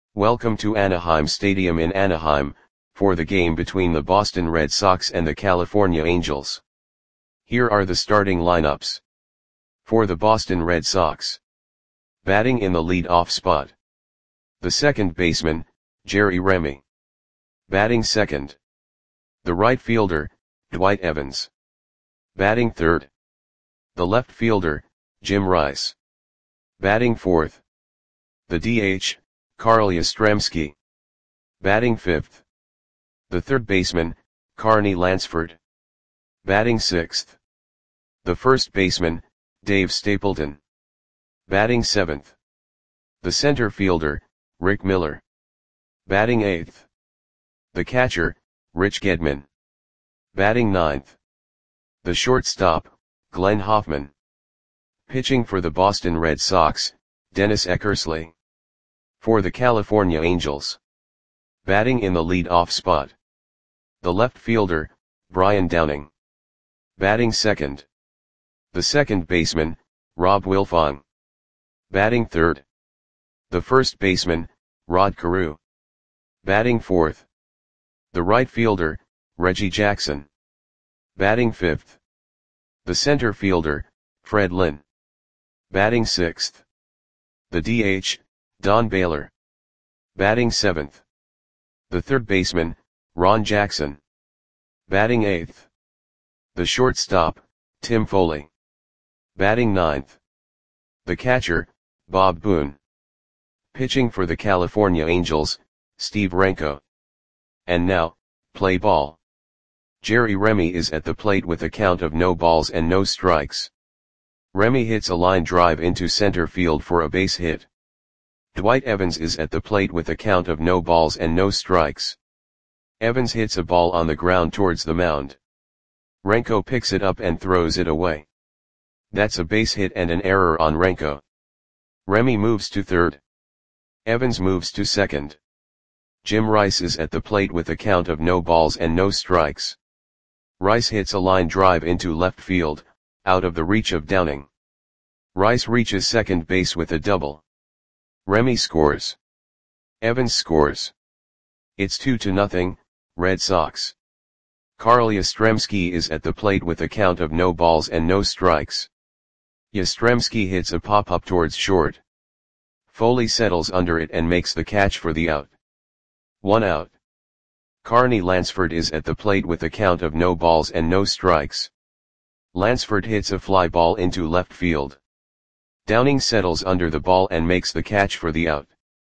Welcome to Anaheim Stadium in Anaheim, for the game between the Boston Red Sox and the California Angels. Here are the starting lineups. For the Boston Red Sox. Batting in the lead-off spot. The second baseman, Jerry Remy. Batting second. The right fielder, Dwight Evans. Batting third. The left fielder, Jim Rice. Batting fourth. The DH, Carl Yastrzemski. Batting fifth. The third baseman, Carney Lansford. Batting sixth. The first baseman, Dave Stapleton. Batting seventh. The center fielder, Rick Miller. Batting eighth. The catcher, Rich Gedman. Batting ninth. The shortstop, Glenn Hoffman. Pitching for the Boston Red Sox, Dennis Eckersley. For the California Angels. Batting in the lead-off spot. The left fielder, Brian Downing. Batting second. The second baseman, Rob Wilfong. Batting third. The first baseman, Rod Carew. Batting fourth. The right fielder, Reggie Jackson. Batting fifth. The center fielder, Fred Lynn. Batting sixth. The DH, Don Baylor. Batting seventh. The third baseman, Ron Jackson. Batting eighth. The shortstop, Tim Foley. Batting ninth. The catcher, Bob Boone. Pitching for the California Angels, Steve Renko. And now, play ball. Jerry Remy is at the plate with a count of no balls and no strikes. Remy hits a line drive into center field for a base hit. Dwight Evans is at the plate with a count of no balls and no strikes. Evans hits a ball on the ground towards the mound. Renko picks it up and throws it away. That's a base hit and an error on Renko. Remy moves to third. Evans moves to second. Jim Rice is at the plate with a count of no balls and no strikes. Rice hits a line drive into left field, out of the reach of Downing. Rice reaches second base with a double. Remy scores. Evans scores. It's 2-0, Red Sox. Carl Yastrzemski is at the plate with a count of no balls and no strikes. Yastrzemski hits a pop-up towards short. Foley settles under it and makes the catch for the out. 1 out. Carney Lansford is at the plate with a count of no balls and no strikes. Lansford hits a fly ball into left field. Downing settles under the ball and makes the catch for the out.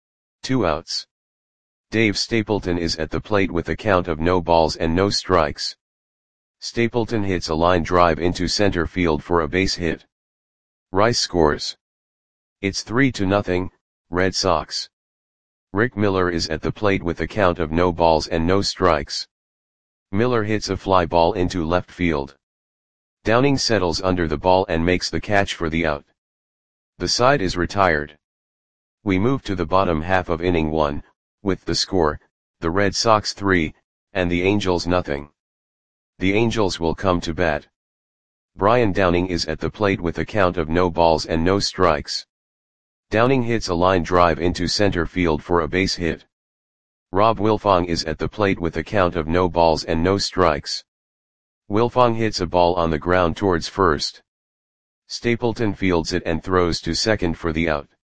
2 outs. Dave Stapleton is at the plate with a count of no balls and no strikes. Stapleton hits a line drive into center field for a base hit. Rice scores. It's 3-0, Red Sox. Rick Miller is at the plate with a count of no balls and no strikes. Miller hits a fly ball into left field. Downing settles under the ball and makes the catch for the out. The side is retired. We move to the bottom half of inning 1, with the score, the Red Sox 3, and the Angels nothing. The Angels will come to bat. Brian Downing is at the plate with a count of no balls and no strikes. Downing hits a line drive into center field for a base hit. Rob Wilfong is at the plate with a count of no balls and no strikes. Wilfong hits a ball on the ground towards first. Stapleton fields it and throws to second for the out.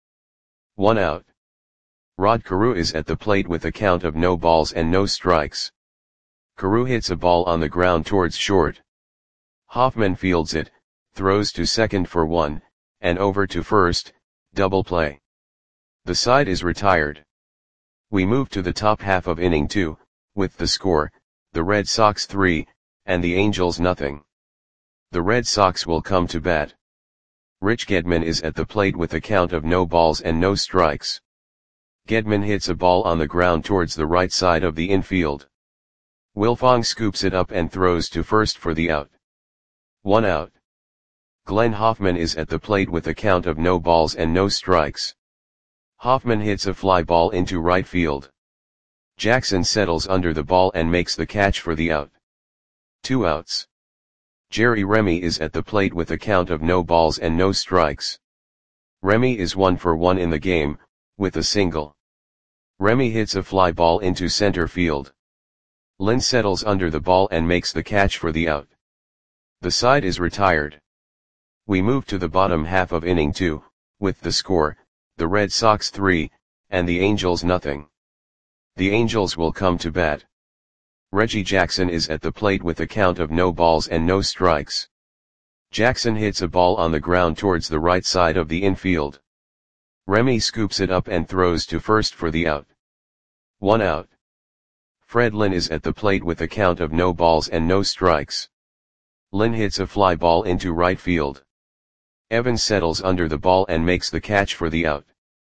1 out. Rod Carew is at the plate with a count of no balls and no strikes. Carew hits a ball on the ground towards short. Hoffman fields it, throws to second for 1, and over to first, double play. The side is retired. We move to the top half of inning 2, with the score, the Red Sox 3, and the Angels nothing. The Red Sox will come to bat. Rich Gedman is at the plate with a count of no balls and no strikes. Gedman hits a ball on the ground towards the right side of the infield. Wilfong scoops it up and throws to first for the out. 1 out. Glenn Hoffman is at the plate with a count of no balls and no strikes. Hoffman hits a fly ball into right field. Jackson settles under the ball and makes the catch for the out. 2 outs. Jerry Remy is at the plate with a count of no balls and no strikes. Remy is 1 for 1 in the game, with a single. Remy hits a fly ball into center field. Lynn settles under the ball and makes the catch for the out. The side is retired. We move to the bottom half of inning 2, with the score, the Red Sox 3, and the Angels nothing. The Angels will come to bat. Reggie Jackson is at the plate with a count of no balls and no strikes. Jackson hits a ball on the ground towards the right side of the infield. Remy scoops it up and throws to first for the out. 1 out. Fred Lynn is at the plate with a count of no balls and no strikes. Lynn hits a fly ball into right field. Evans settles under the ball and makes the catch for the out.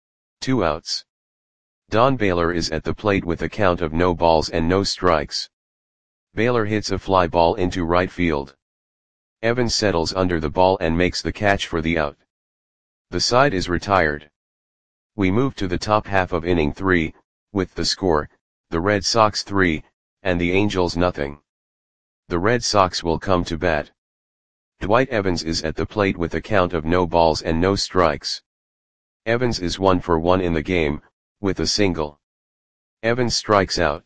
2 outs. Don Baylor is at the plate with a count of no balls and no strikes. Baylor hits a fly ball into right field. Evans settles under the ball and makes the catch for the out. The side is retired. We move to the top half of inning 3, with the score, the Red Sox 3, and the Angels nothing. The Red Sox will come to bat. Dwight Evans is at the plate with a count of no balls and no strikes. Evans is 1 for 1 in the game, with a single. Evans strikes out.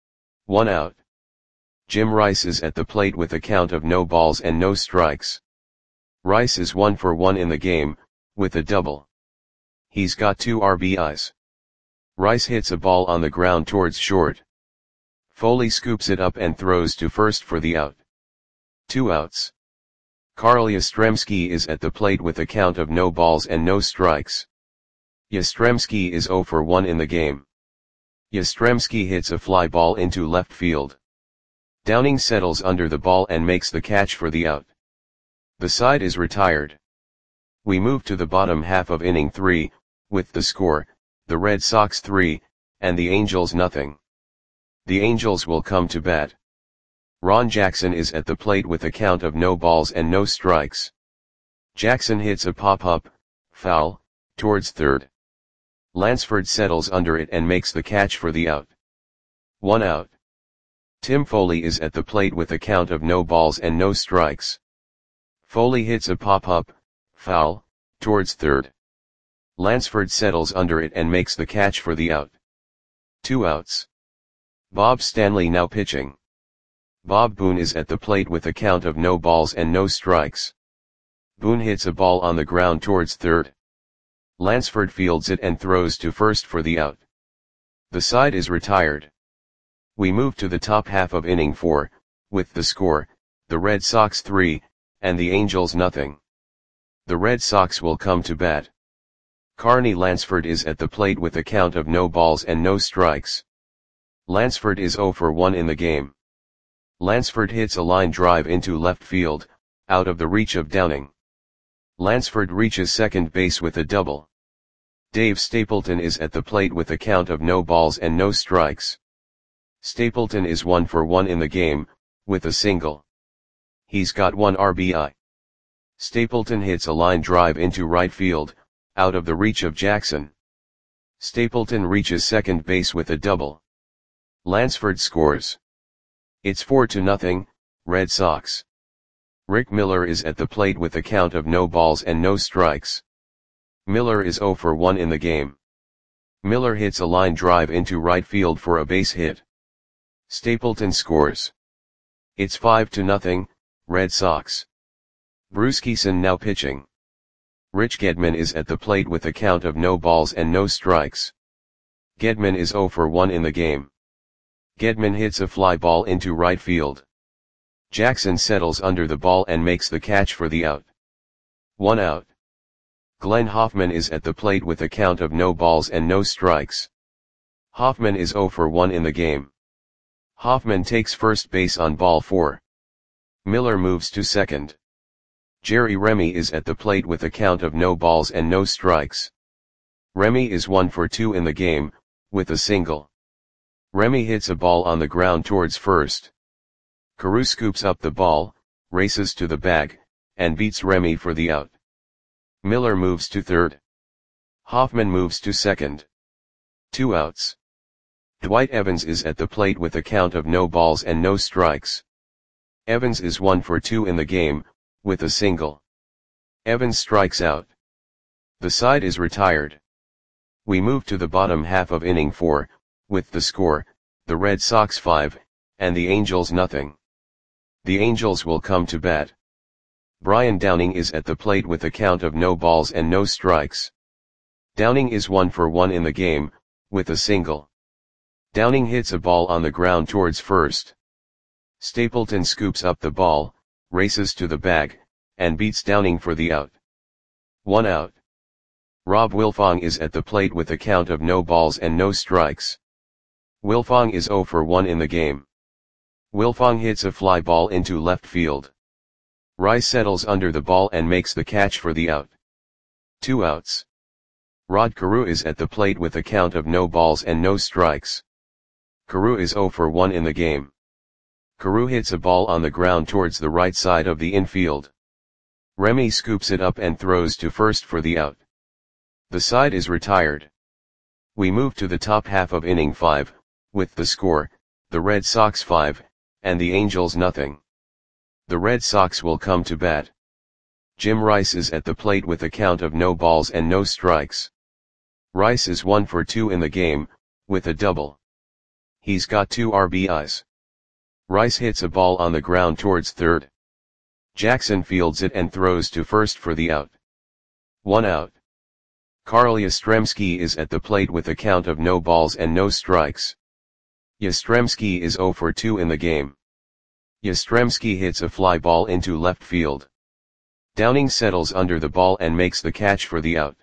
1 out. Jim Rice is at the plate with a count of no balls and no strikes. Rice is 1 for 1 in the game, with a double. He's got 2 RBIs. Rice hits a ball on the ground towards short. Foley scoops it up and throws to first for the out. 2 outs. Carl Yastrzemski is at the plate with a count of no balls and no strikes. Yastrzemski is 0 for 1 in the game. Yastrzemski hits a fly ball into left field. Downing settles under the ball and makes the catch for the out. The side is retired. We move to the bottom half of inning 3, with the score, the Red Sox 3, and the Angels nothing. The Angels will come to bat. Ron Jackson is at the plate with a count of no balls and no strikes. Jackson hits a pop-up, foul, towards third. Lansford settles under it and makes the catch for the out. 1 out. Tim Foley is at the plate with a count of no balls and no strikes. Foley hits a pop-up, foul, towards third. Lansford settles under it and makes the catch for the out. 2 outs. Bob Stanley now pitching. Bob Boone is at the plate with a count of no balls and no strikes. Boone hits a ball on the ground towards third. Lansford fields it and throws to first for the out. The side is retired. We move to the top half of inning 4, with the score, the Red Sox 3, and the Angels nothing. The Red Sox will come to bat. Carney Lansford is at the plate with a count of no balls and no strikes. Lansford is 0 for 1 in the game. Lansford hits a line drive into left field, out of the reach of Downing. Lansford reaches second base with a double. Dave Stapleton is at the plate with a count of no balls and no strikes. Stapleton is 1 for 1 in the game, with a single. He's got 1 RBI. Stapleton hits a line drive into right field, out of the reach of Jackson. Stapleton reaches second base with a double. Lansford scores. It's 4-0, Red Sox. Rick Miller is at the plate with a count of no balls and no strikes. Miller is 0 for 1 in the game. Miller hits a line drive into right field for a base hit. Stapleton scores. It's 5-0, Red Sox. Bruce Kison now pitching. Rich Gedman is at the plate with a count of no balls and no strikes. Gedman is 0 for 1 in the game. Gedman hits a fly ball into right field. Jackson settles under the ball and makes the catch for the out. 1 out. Glenn Hoffman is at the plate with a count of no balls and no strikes. Hoffman is 0 for 1 in the game. Hoffman takes first base on ball 4. Miller moves to second. Jerry Remy is at the plate with a count of no balls and no strikes. Remy is 1 for 2 in the game, with a single. Remy hits a ball on the ground towards first. Carew scoops up the ball, races to the bag, and beats Remy for the out. Miller moves to third. Hoffman moves to second. 2 outs. Dwight Evans is at the plate with a count of no balls and no strikes. Evans is 1 for 2 in the game, with a single. Evans strikes out. The side is retired. We move to the bottom half of inning 4, with the score, the Red Sox 5, and the Angels nothing. The Angels will come to bat. Brian Downing is at the plate with a count of no balls and no strikes. Downing is 1 for 1 in the game, with a single. Downing hits a ball on the ground towards first. Stapleton scoops up the ball, races to the bag, and beats Downing for the out. 1 out. Rob Wilfong is at the plate with a count of no balls and no strikes. Wilfong is 0 for 1 in the game. Wilfong hits a fly ball into left field. Rice settles under the ball and makes the catch for the out. 2 outs. Rod Carew is at the plate with a count of no balls and no strikes. Carew is 0 for 1 in the game. Carew hits a ball on the ground towards the right side of the infield. Remy scoops it up and throws to first for the out. The side is retired. We move to the top half of inning 5, with the score, the Red Sox 5, and the Angels nothing. The Red Sox will come to bat. Jim Rice is at the plate with a count of no balls and no strikes. Rice is 1 for 2 in the game, with a double. He's got 2 RBIs. Rice hits a ball on the ground towards third. Jackson fields it and throws to first for the out. 1 out. Carl Yastrzemski is at the plate with a count of no balls and no strikes. Yastrzemski is 0 for 2 in the game. Yastrzemski hits a fly ball into left field. Downing settles under the ball and makes the catch for the out.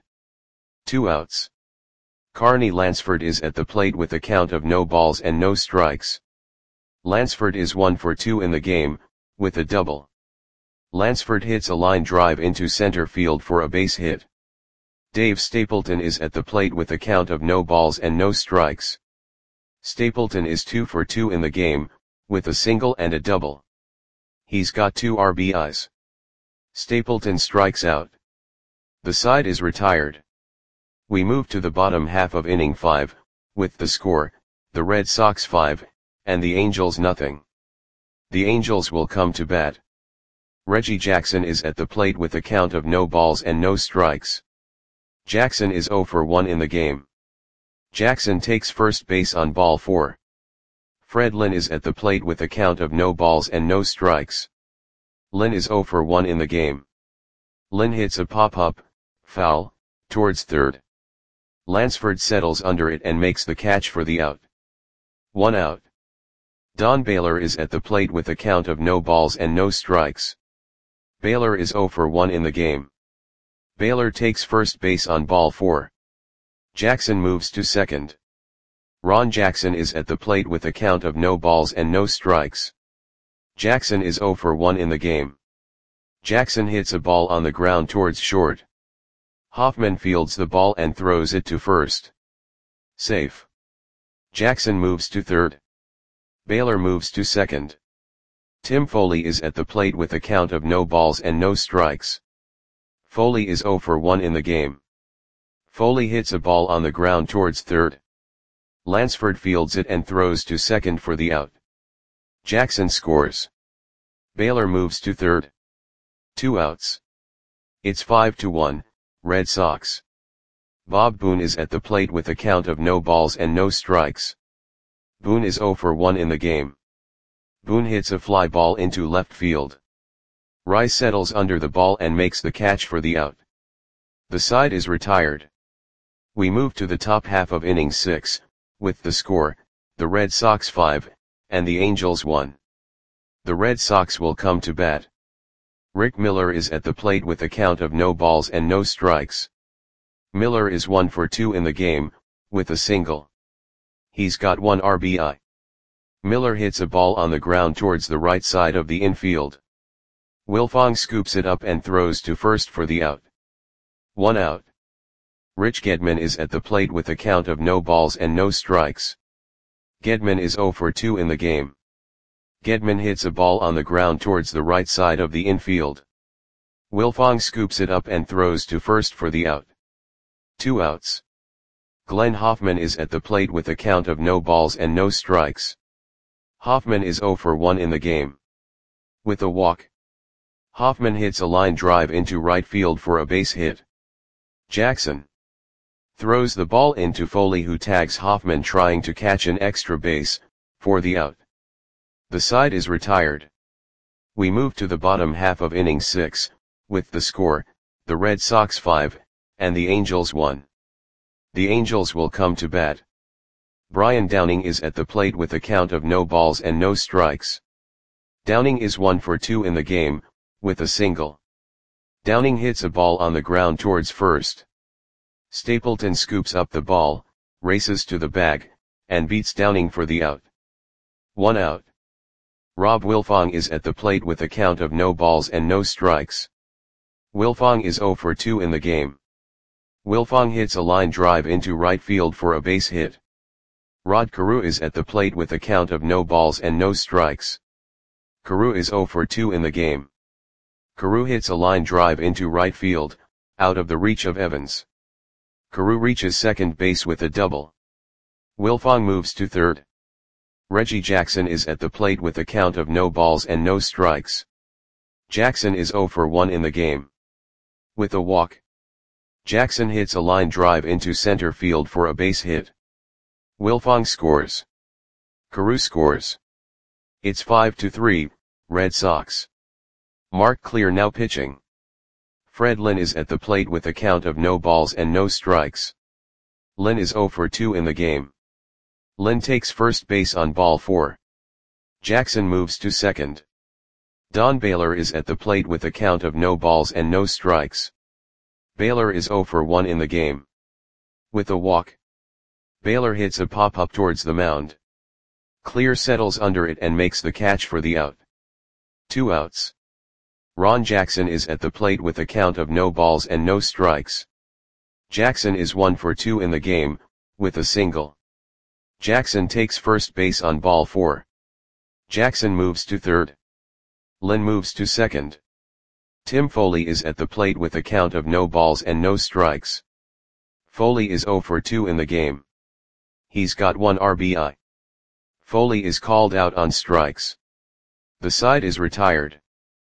2 outs. Carney Lansford is at the plate with a count of no balls and no strikes. Lansford is 1 for 2 in the game, with a double. Lansford hits a line drive into center field for a base hit. Dave Stapleton is at the plate with a count of no balls and no strikes. Stapleton is 2 for 2 in the game, with a single and a double. He's got 2 RBIs. Stapleton strikes out. The side is retired. We move to the bottom half of inning 5, with the score, the Red Sox 5, and the Angels nothing. The Angels will come to bat. Reggie Jackson is at the plate with a count of no balls and no strikes. Jackson is 0 for 1 in the game. Jackson takes first base on ball 4. Fred Lynn is at the plate with a count of no balls and no strikes. Lynn is 0 for 1 in the game. Lynn hits a pop-up, foul, towards third. Lansford settles under it and makes the catch for the out. 1 out. Don Baylor is at the plate with a count of no balls and no strikes. Baylor is 0 for 1 in the game. Baylor takes first base on ball 4. Jackson moves to second. Ron Jackson is at the plate with a count of no balls and no strikes. Jackson is 0 for 1 in the game. Jackson hits a ball on the ground towards short. Hoffman fields the ball and throws it to first. Safe. Jackson moves to third. Baylor moves to second. Tim Foley is at the plate with a count of no balls and no strikes. Foley is 0 for 1 in the game. Foley hits a ball on the ground towards third. Lansford fields it and throws to second for the out. Jackson scores. Baylor moves to third. 2 outs. It's 5-1, Red Sox. Bob Boone is at the plate with a count of no balls and no strikes. Boone is 0 for 1 in the game. Boone hits a fly ball into left field. Rice settles under the ball and makes the catch for the out. The side is retired. We move to the top half of inning 6, with the score, the Red Sox 5, and the Angels 1. The Red Sox will come to bat. Rick Miller is at the plate with a count of no balls and no strikes. Miller is 1 for 2 in the game, with a single. He's got 1 RBI. Miller hits a ball on the ground towards the right side of the infield. Wilfong scoops it up and throws to first for the out. 1 out. Rich Gedman is at the plate with a count of no balls and no strikes. Gedman is 0 for 2 in the game. Gedman hits a ball on the ground towards the right side of the infield. Wilfong scoops it up and throws to first for the out. 2 outs. Glenn Hoffman is at the plate with a count of no balls and no strikes. Hoffman is 0 for 1 in the game. With a walk. Hoffman hits a line drive into right field for a base hit. Jackson. Throws the ball into Foley, who tags Hoffman trying to catch an extra base, for the out. The side is retired. We move to the bottom half of inning 6, with the score, the Red Sox 5, and the Angels 1. The Angels will come to bat. Brian Downing is at the plate with a count of no balls and no strikes. Downing is 1 for 2 in the game, with a single. Downing hits a ball on the ground towards first. Stapleton scoops up the ball, races to the bag, and beats Downing for the out. 1 out. Rob Wilfong is at the plate with a count of no balls and no strikes. Wilfong is 0 for 2 in the game. Wilfong hits a line drive into right field for a base hit. Rod Carew is at the plate with a count of no balls and no strikes. Carew is 0 for 2 in the game. Carew hits a line drive into right field, out of the reach of Evans. Carew reaches second base with a double. Wilfong moves to third. Reggie Jackson is at the plate with a count of no balls and no strikes. Jackson is 0 for 1 in the game. With a walk, Jackson hits a line drive into center field for a base hit. Wilfong scores. Carew scores. It's 5-3, Red Sox. Mark Clear now pitching. Fred Lynn is at the plate with a count of no balls and no strikes. Lynn is 0 for 2 in the game. Lynn takes first base on ball 4. Jackson moves to second. Don Baylor is at the plate with a count of no balls and no strikes. Baylor is 0 for 1 in the game. With a walk, Baylor hits a pop-up towards the mound. Clear settles under it and makes the catch for the out. 2 outs. Ron Jackson is at the plate with a count of no balls and no strikes. Jackson is 1 for 2 in the game, with a single. Jackson takes first base on ball 4. Jackson moves to third. Lynn moves to second. Tim Foley is at the plate with a count of no balls and no strikes. Foley is 0 for 2 in the game. He's got 1 RBI. Foley is called out on strikes. The side is retired.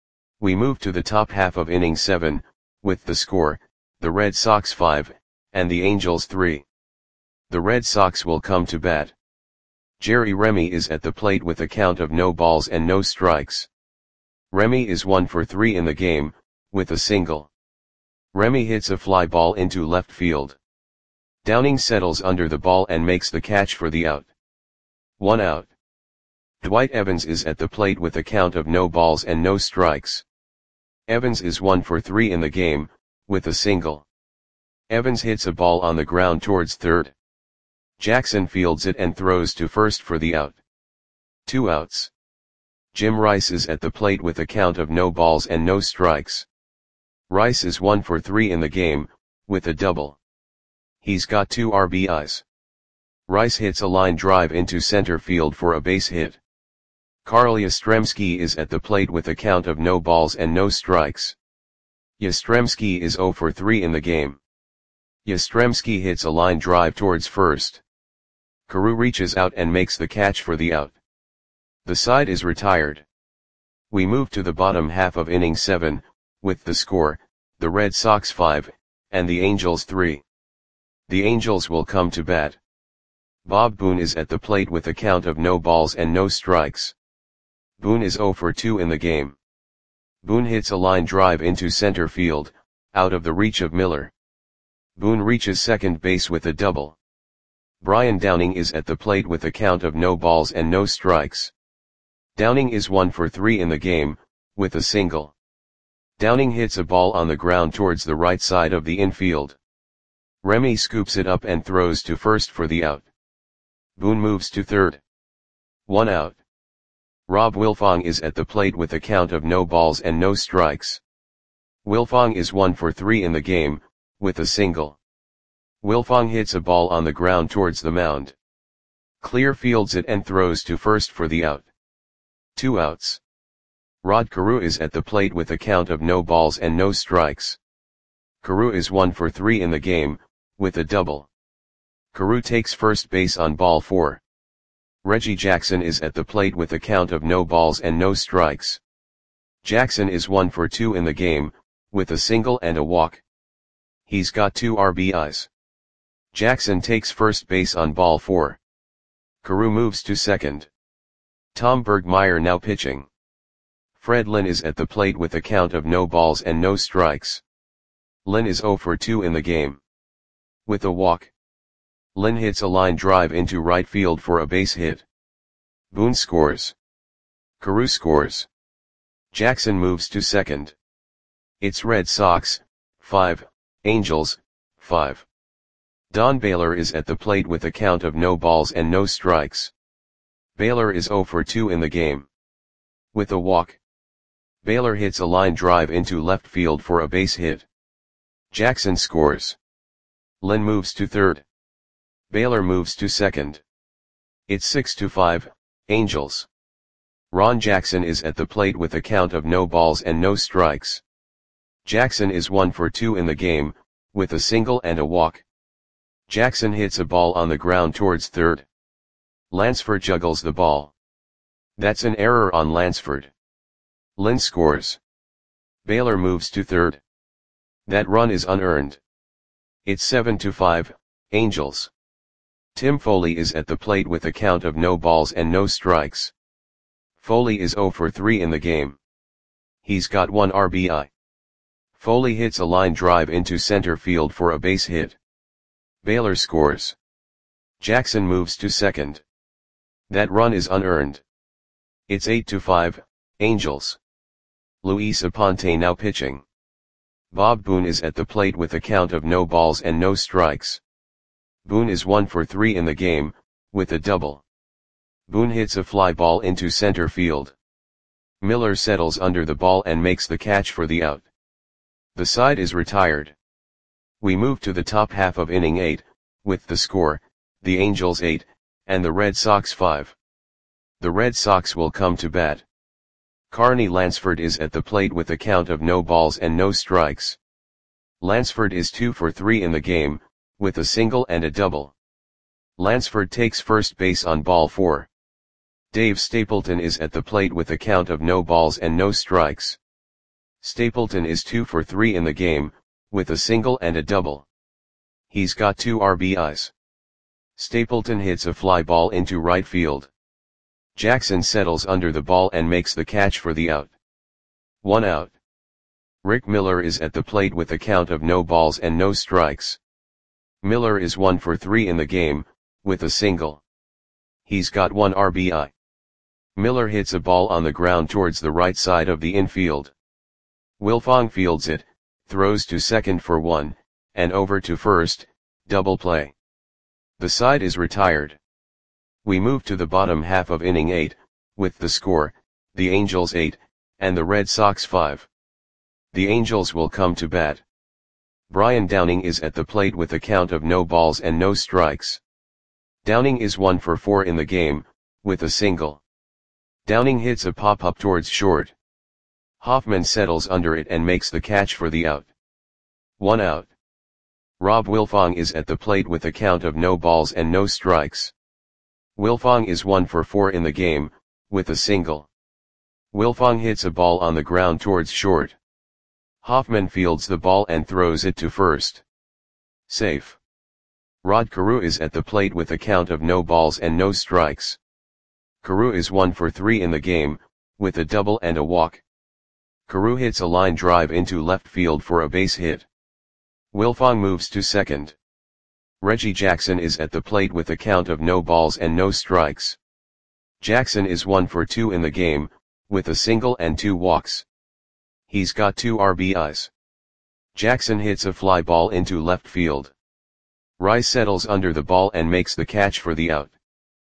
We move to the top half of inning 7, with the score, the Red Sox 5, and the Angels 3. The Red Sox will come to bat. Jerry Remy is at the plate with a count of no balls and no strikes. Remy is 1 for 3 in the game, with a single. Remy hits a fly ball into left field. Downing settles under the ball and makes the catch for the out. 1 out. Dwight Evans is at the plate with a count of no balls and no strikes. Evans is 1 for 3 in the game, with a single. Evans hits a ball on the ground towards third. Jackson fields it and throws to first for the out. 2 outs. Jim Rice is at the plate with a count of no balls and no strikes. Rice is 1 for 3 in the game, with a double. He's got 2 RBIs. Rice hits a line drive into center field for a base hit. Carl Yastrzemski is at the plate with a count of no balls and no strikes. Yastrzemski is 0 for 3 in the game. Yastrzemski hits a line drive towards first. Carew reaches out and makes the catch for the out. The side is retired. We move to the bottom half of inning 7, with the score, the Red Sox 5, and the Angels 3. The Angels will come to bat. Bob Boone is at the plate with a count of no balls and no strikes. Boone is 0 for 2 in the game. Boone hits a line drive into center field, out of the reach of Miller. Boone reaches second base with a double. Brian Downing is at the plate with a count of no balls and no strikes. Downing is 1 for 3 in the game, with a single. Downing hits a ball on the ground towards the right side of the infield. Remy scoops it up and throws to first for the out. Boone moves to third. 1 out. Rob Wilfong is at the plate with a count of no balls and no strikes. Wilfong is 1 for 3 in the game, with a single. Wilfong hits a ball on the ground towards the mound. Clear fields it and throws to first for the out. 2 outs. Rod Carew is at the plate with a count of no balls and no strikes. Carew is 1 for 3 in the game, with a double. Carew takes first base on ball 4. Reggie Jackson is at the plate with a count of no balls and no strikes. Jackson is 1 for 2 in the game, with a single and a walk. He's got 2 RBIs. Jackson takes first base on ball 4. Carew moves to second. Tom Bergmeyer now pitching. Fred Lynn is at the plate with a count of no balls and no strikes. Lynn is 0 for 2 in the game. With a walk, Lynn hits a line drive into right field for a base hit. Boone scores. Carew scores. Jackson moves to second. It's Red Sox, 5, Angels, 5. Don Baylor is at the plate with a count of no balls and no strikes. Baylor is 0 for 2 in the game. With a walk, Baylor hits a line drive into left field for a base hit. Jackson scores. Lynn moves to third. Baylor moves to second. It's 6-5, Angels. Ron Jackson is at the plate with a count of no balls and no strikes. Jackson is 1 for 2 in the game, with a single and a walk. Jackson hits a ball on the ground towards third. Lansford juggles the ball. That's an error on Lansford. Lynn scores. Baylor moves to third. That run is unearned. It's 7-5, Angels. Tim Foley is at the plate with a count of no balls and no strikes. Foley is 0 for 3 in the game. He's got 1 RBI. Foley hits a line drive into center field for a base hit. Baylor scores. Jackson moves to second. That run is unearned. It's 8-5, Angels. Luis Aponte now pitching. Bob Boone is at the plate with a count of no balls and no strikes. Boone is 1 for 3 in the game, with a double. Boone hits a fly ball into center field. Miller settles under the ball and makes the catch for the out. The side is retired. We move to the top half of inning 8, with the score, the Angels 8, and the Red Sox 5. The Red Sox will come to bat. Carney Lansford is at the plate with a count of no balls and no strikes. Lansford is 2 for 3 in the game, with a single and a double. Lansford takes first base on ball 4. Dave Stapleton is at the plate with a count of no balls and no strikes. Stapleton is 2 for 3 in the game, with a single and a double. He's got 2 RBIs. Stapleton hits a fly ball into right field. Jackson settles under the ball and makes the catch for the out. 1 out. Rick Miller is at the plate with a count of no balls and no strikes. Miller is 1 for 3 in the game, with a single. He's got 1 RBI. Miller hits a ball on the ground towards the right side of the infield. Wilfong fields it, throws to second for 1, and over to first, double play. The side is retired. We move to the bottom half of inning 8, with the score, the Angels 8, and the Red Sox 5. The Angels will come to bat. Brian Downing is at the plate with a count of no balls and no strikes. Downing is 1 for 4 in the game, with a single. Downing hits a pop-up towards short. Hoffman settles under it and makes the catch for the out. 1 out. Rob Wilfong is at the plate with a count of no balls and no strikes. Wilfong is 1 for 4 in the game, with a single. Wilfong hits a ball on the ground towards short. Hoffman fields the ball and throws it to first. Safe. Rod Carew is at the plate with a count of no balls and no strikes. Carew is 1 for 3 in the game, with a double and a walk. Carew hits a line drive into left field for a base hit. Wilfong moves to second. Reggie Jackson is at the plate with a count of no balls and no strikes. Jackson is 1 for 2 in the game, with a single and 2 walks. He's got 2 RBIs. Jackson hits a fly ball into left field. Rice settles under the ball and makes the catch for the out.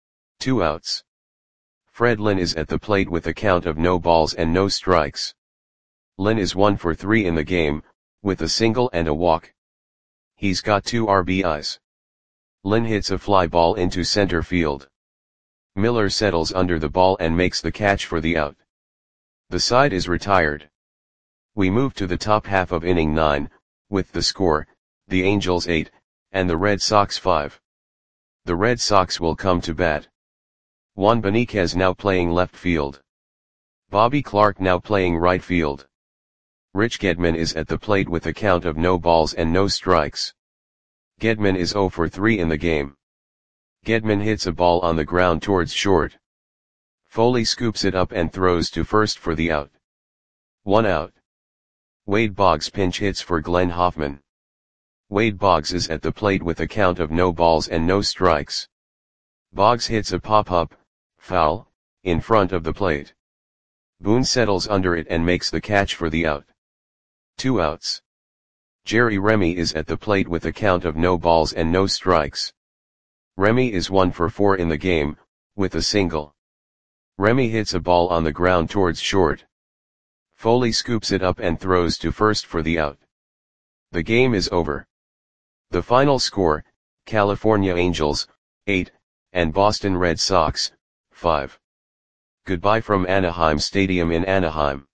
2 outs. Fred Lynn is at the plate with a count of no balls and no strikes. Lynn is 1 for 3 in the game, with a single and a walk. He's got 2 RBIs. Lynn hits a fly ball into center field. Miller settles under the ball and makes the catch for the out. The side is retired. We move to the top half of inning 9, with the score, the Angels 8, and the Red Sox 5. The Red Sox will come to bat. Juan Beniquez now playing left field. Bobby Clark now playing right field. Rich Gedman is at the plate with a count of no balls and no strikes. Gedman is 0 for 3 in the game. Gedman hits a ball on the ground towards short. Foley scoops it up and throws to first for the out. 1 out. Wade Boggs pinch hits for Glenn Hoffman. Wade Boggs is at the plate with a count of no balls and no strikes. Boggs hits a pop-up, foul, in front of the plate. Boone settles under it and makes the catch for the out. 2 outs. Jerry Remy is at the plate with a count of no balls and no strikes. Remy is 1 for 4 in the game, with a single. Remy hits a ball on the ground towards short. Foley scoops it up and throws to first for the out. The game is over. The final score, California Angels, 8, and Boston Red Sox, 5. Goodbye from Anaheim Stadium in Anaheim.